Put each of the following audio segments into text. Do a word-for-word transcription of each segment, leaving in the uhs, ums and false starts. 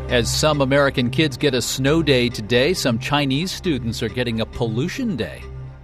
As some American kids get a snow day today, some Chinese students are getting a pollution day.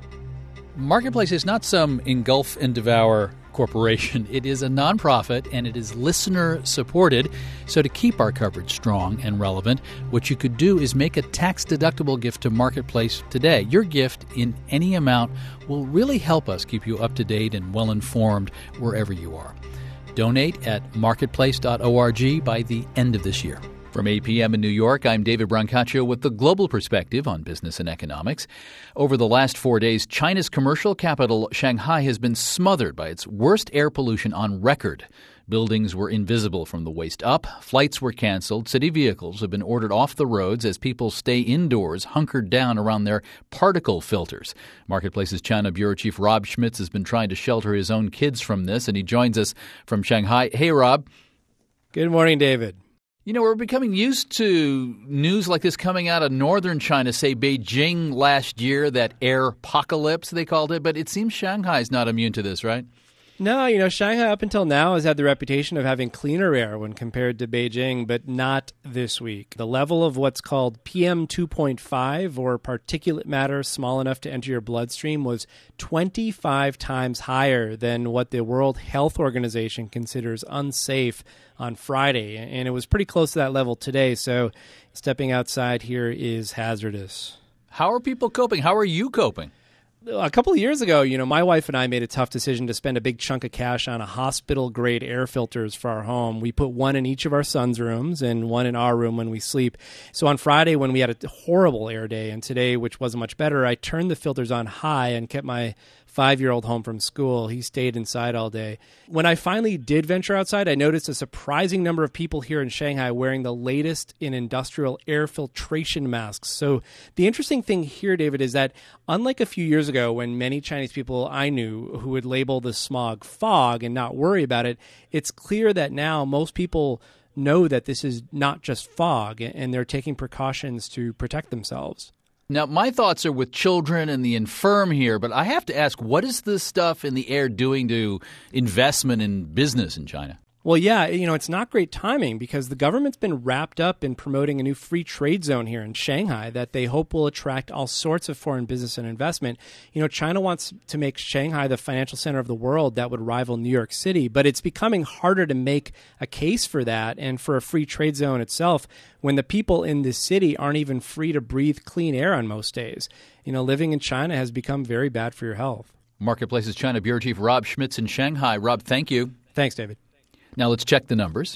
Marketplace is not some engulf and devour corporation. It is a nonprofit, and it is listener-supported. So to keep our coverage strong and relevant, what you could do is make a tax-deductible gift to Marketplace today. Your gift in any amount will really help us keep you up-to-date and well-informed wherever you are. Donate at marketplace dot org by the end of this year. From eight p.m. in New York, I'm David Brancaccio with the global perspective on business and economics. Over the last four days, China's commercial capital, Shanghai, has been smothered by its worst air pollution on record. Buildings were invisible from the waist up. Flights were canceled. City vehicles have been ordered off the roads as people stay indoors, hunkered down around their particle filters. Marketplace's China Bureau Chief Rob Schmitz has been trying to shelter his own kids from this, and he joins us from Shanghai. Hey, Rob. Good morning, David. You know, we're becoming used to news like this coming out of northern China, say Beijing last year, that air apocalypse, they called it. But it seems Shanghai's not immune to this, right? No, you know, Shanghai up until now has had the reputation of having cleaner air when compared to Beijing, but not this week. The level of what's called P M two point five, or particulate matter small enough to enter your bloodstream, was twenty-five times higher than what the World Health Organization considers unsafe on Friday. And it was pretty close to that level today, so stepping outside here is hazardous. How are people coping? How are you coping? A couple of years ago, you know, my wife and I made a tough decision to spend a big chunk of cash on a hospital-grade air filters for our home. We put one in each of our sons' rooms and one in our room when we sleep. So on Friday, when we had a horrible air day, and today, which wasn't much better, I turned the filters on high and kept my five-year-old home from school. He stayed inside all day. When I finally did venture outside, I noticed a surprising number of people here in Shanghai wearing the latest in industrial air filtration masks. So the interesting thing here, David, is that unlike a few years ago when many Chinese people I knew who would label the smog fog and not worry about it, it's clear that now most people know that this is not just fog, and they're taking precautions to protect themselves. Now, my thoughts are with children and the infirm here, but I have to ask, what is this stuff in the air doing to investment in business in China? Well, yeah, you know, it's not great timing because the government's been wrapped up in promoting a new free trade zone here in Shanghai that they hope will attract all sorts of foreign business and investment. You know, China wants to make Shanghai the financial center of the world that would rival New York City, but it's becoming harder to make a case for that and for a free trade zone itself when the people in this city aren't even free to breathe clean air on most days. You know, living in China has become very bad for your health. Marketplace's China Bureau Chief Rob Schmitz in Shanghai. Rob, thank you. Thanks, David. Now let's check the numbers.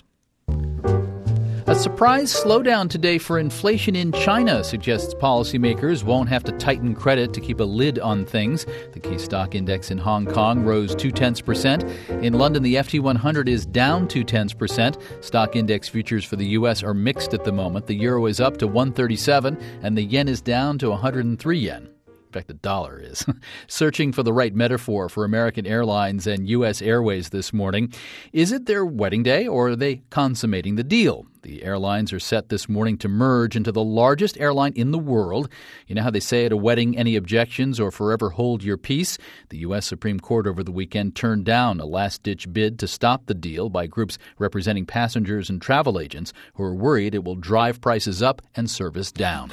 A surprise slowdown today for inflation in China suggests policymakers won't have to tighten credit to keep a lid on things. The key stock index in Hong Kong rose two-tenths percent. In London, the F T one hundred is down two-tenths percent. Stock index futures for the U S are mixed at the moment. The euro is up to one thirty-seven, and the yen is down to one hundred three yen. In fact, the dollar is. Searching for the right metaphor for American Airlines and U S Airways this morning. Is it their wedding day, or are they consummating the deal? The airlines are set this morning to merge into the largest airline in the world. You know how they say at a wedding, any objections or forever hold your peace? The U S Supreme Court over the weekend turned down a last-ditch bid to stop the deal by groups representing passengers and travel agents who are worried it will drive prices up and service down.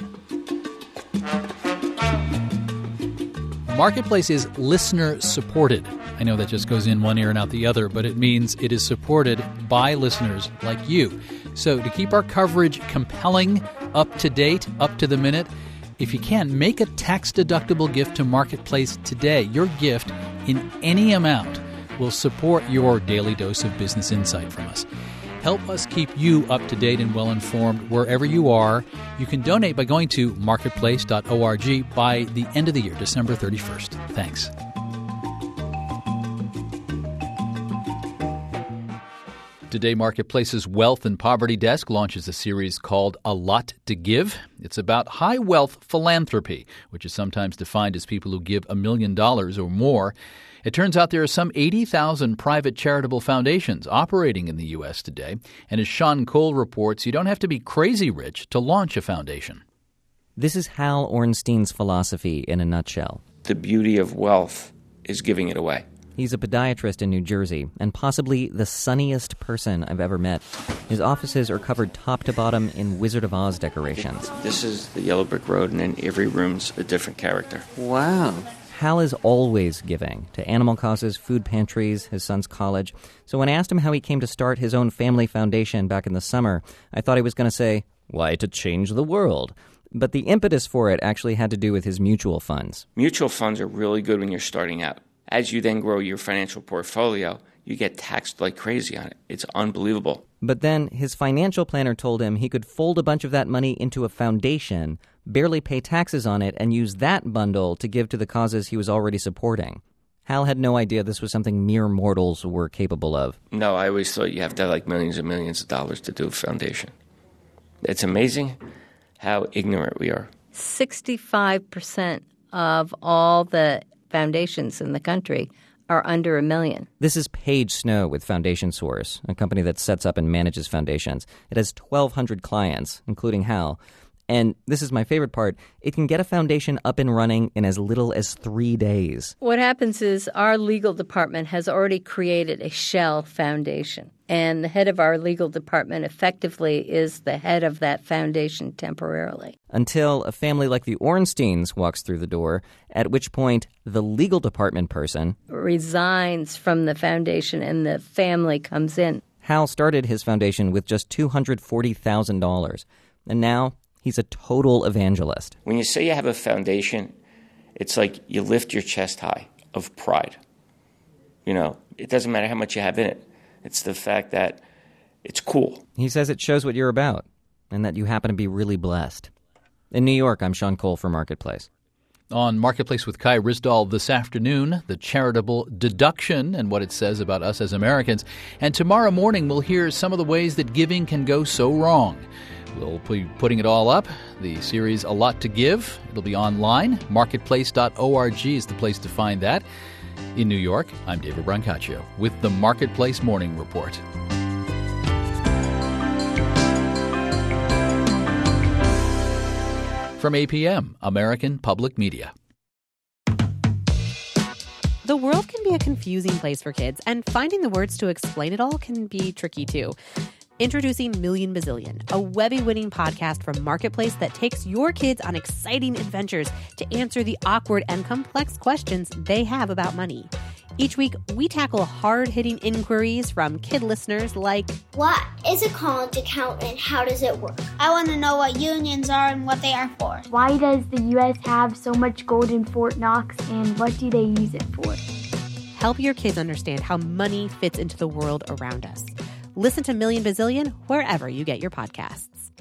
Marketplace is listener-supported. I know that just goes in one ear and out the other, but it means it is supported by listeners like you. So to keep our coverage compelling, up-to-date, up-to-the-minute, if you can, make a tax-deductible gift to Marketplace today. Your gift in any amount will support your daily dose of business insight from us. Help us keep you up-to-date and well-informed wherever you are. You can donate by going to marketplace dot org by the end of the year, December thirty-first. Thanks. Today, Marketplace's Wealth and Poverty Desk launches a series called A Lot to Give. It's about high-wealth philanthropy, which is sometimes defined as people who give a million dollars or more. It turns out there are some eighty thousand private charitable foundations operating in the U S today. And as Sean Cole reports, you don't have to be crazy rich to launch a foundation. This is Hal Ornstein's philosophy in a nutshell. The beauty of wealth is giving it away. He's a podiatrist in New Jersey, and possibly the sunniest person I've ever met. His offices are covered top to bottom in Wizard of Oz decorations. This is the Yellow Brick Road, and then every room's a different character. Wow. Hal is always giving to animal causes, food pantries, his son's college. So when I asked him how he came to start his own family foundation back in the summer, I thought he was going to say, why, to change the world. But the impetus for it actually had to do with his mutual funds. Mutual funds are really good when you're starting out. As you then grow your financial portfolio, you get taxed like crazy on it. It's unbelievable. But then his financial planner told him he could fold a bunch of that money into a foundation, barely pay taxes on it, and use that bundle to give to the causes he was already supporting. Hal had no idea this was something mere mortals were capable of. No, I always thought you have to have like millions and millions of dollars to do a foundation. It's amazing how ignorant we are. sixty-five percent of all the foundations in the country are under a million. This is Paige Snow with Foundation Source, a company that sets up and manages foundations. It has twelve hundred clients, including Hal. And this is my favorite part. It can get a foundation up and running in as little as three days. What happens is our legal department has already created a shell foundation. And the head of our legal department effectively is the head of that foundation temporarily. Until a family like the Ornsteins walks through the door, at which point the legal department person resigns from the foundation and the family comes in. Hal started his foundation with just two hundred forty thousand dollars. And now he's a total evangelist. When you say you have a foundation, it's like you lift your chest high of pride. You know, it doesn't matter how much you have in it. It's the fact that it's cool. He says it shows what you're about and that you happen to be really blessed. In New York, I'm Sean Cole for Marketplace. On Marketplace with Kai Ryssdal this afternoon, the charitable deduction and what it says about us as Americans. And tomorrow morning, we'll hear some of the ways that giving can go so wrong. We'll be putting it all up. The series A Lot to Give. It'll be online. marketplace dot org is the place to find that. In New York, I'm David Brancaccio with the Marketplace Morning Report. From A P M, American Public Media. The world can be a confusing place for kids, and finding the words to explain it all can be tricky too. Introducing Million Bazillion, a Webby-winning podcast from Marketplace that takes your kids on exciting adventures to answer the awkward and complex questions they have about money. Each week, we tackle hard-hitting inquiries from kid listeners like, what is a college account and how does it work? I want to know what unions are and what they are for. Why does the U S have so much gold in Fort Knox and what do they use it for? Help your kids understand how money fits into the world around us. Listen to Million Bazillion wherever you get your podcasts.